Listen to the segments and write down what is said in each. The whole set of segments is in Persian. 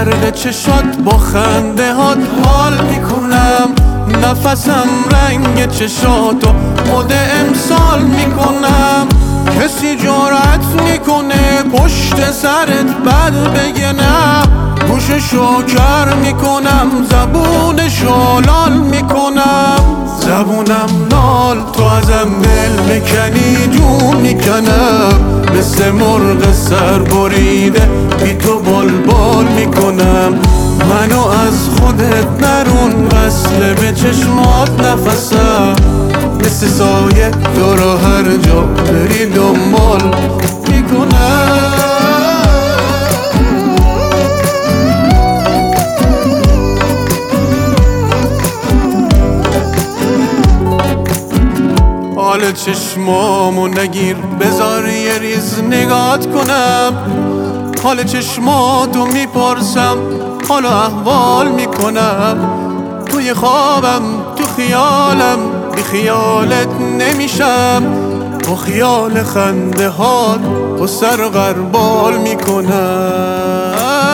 زرد چشات با خنده هات حال میکنم، نفسم رنگ چشاتو مد امسال میکنم. کسی جرأت میکنه پشت سرت بد بگه نه، گوششو کر میکنم زبونشو لال میکنم. زبونم لال تو ازم دل بکنی جون میکنم، مثل مرغ سر بریده بی تو بال میکنم. منو از خودت نرون، وصله به چشمات نفسم، مثل سایه تو رو هر جا بری دنبال میکنم. حال چشمامو نگیر، بذار یه ریز نگات کنم. حال چشماتو میپرسم، حال و احوال میکنم. توی خوابم تو خیالم، بی خیالت نمیشم. با خیال خنده هات با سر غربال میکنم.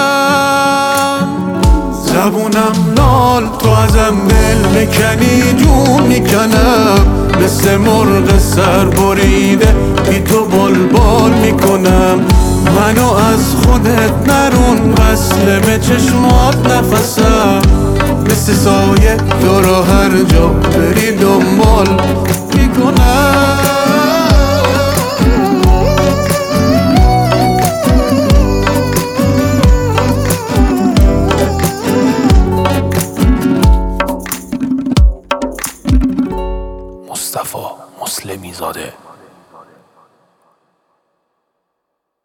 زبونم لال تو ازم دل بکنی جون میکنم، مثل مرغ سر بریده بی تو بال میکنم. منو از خودت نرون، وصله به چشمات نفسم، مثل سایه تو رو هر جا بری دنبال میکنم. مصطفی مسلمی زاده.